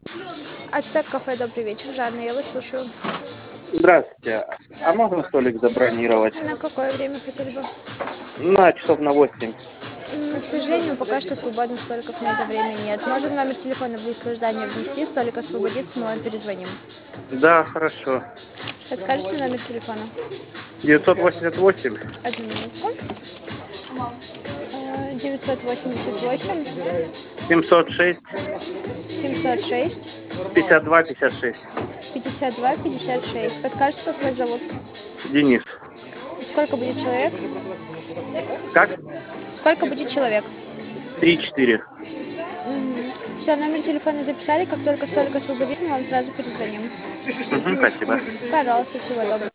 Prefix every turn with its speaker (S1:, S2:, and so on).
S1: Ацтек кафе, добрый вечер. Жанна, я вас слушаю.
S2: Здравствуйте. А можно столик забронировать?
S1: На какое время хотели бы?
S2: На часов на 8.
S1: К сожалению, пока что свободных столиков на это время нет. Можем номер телефона в лист ожидания внести, столик освободится, мы вам перезвоним.
S2: Да, хорошо.
S1: Подскажите номер телефона?
S2: 988
S1: Одну минутку. 988
S2: 706
S1: 706
S2: 52 56.
S1: 52 56. Подскажите, как вас зовут?
S2: Денис.
S1: Сколько будет человек?
S2: Как?
S1: Сколько будет человек?
S2: 3-4.
S1: Все, номер телефона записали. Как только столик освободится, мы вам сразу перезвоним.
S2: Спасибо.
S1: Пожалуйста, всего доброго.